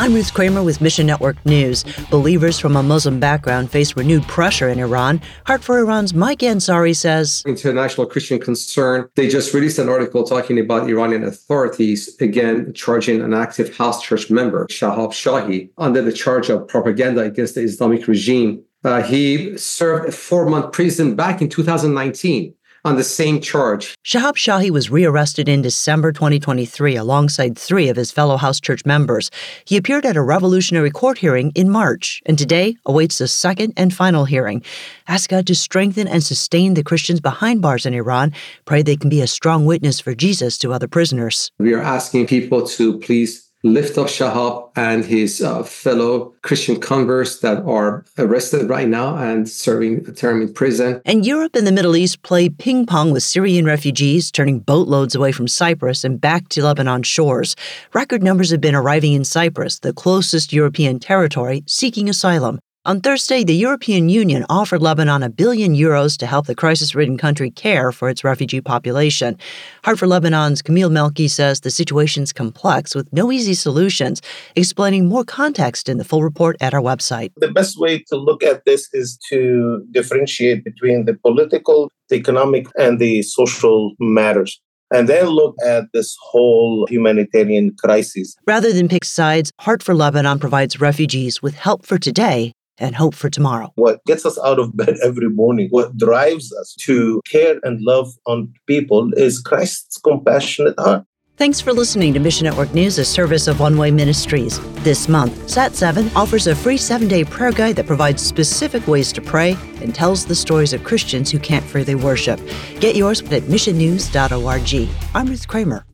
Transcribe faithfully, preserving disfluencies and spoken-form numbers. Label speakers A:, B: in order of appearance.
A: I'm Ruth Kramer with Mission Network News. Believers from a Muslim background face renewed pressure in Iran. Heart for Iran's Mike Ansari says,
B: International Christian Concern, they just released an article talking about Iranian authorities, again, charging an active house church member, Shahab Shahi, under the charge of propaganda against the Islamic regime. Uh, he served a four-month prison back in two thousand nineteen. On the same charge.
A: Shahab Shahi was rearrested in December twenty twenty-three alongside three of his fellow house church members. He appeared at a revolutionary court hearing in March, and today awaits the second and final hearing. Ask God to strengthen and sustain the Christians behind bars in Iran. Pray they can be a strong witness for Jesus to other prisoners.
B: We are asking people to please lift up Shahab and his uh, fellow Christian converts that are arrested right now and serving a term in prison.
A: And Europe and the Middle East play ping pong with Syrian refugees, turning boatloads away from Cyprus and back to Lebanon shores. Record numbers have been arriving in Cyprus, the closest European territory, seeking asylum. On Thursday, the European Union offered Lebanon a billion euros to help the crisis-ridden country care for its refugee population. Heart for Lebanon's Camille Melki says the situation's complex with no easy solutions, explaining more context in the full report at our website.
C: The best way to look at this is to differentiate between the political, the economic, and the social matters, and then look at this whole humanitarian crisis.
A: Rather than pick sides, Heart for Lebanon provides refugees with help for today and hope for tomorrow.
C: What gets us out of bed every morning, what drives us to care and love on people is Christ's compassionate heart.
A: Thanks for listening to Mission Network News, a service of One Way Ministries. This month, Sat seven offers a free seven-day prayer guide that provides specific ways to pray and tells the stories of Christians who can't freely worship. Get yours at mission news dot org. I'm Ruth Kramer.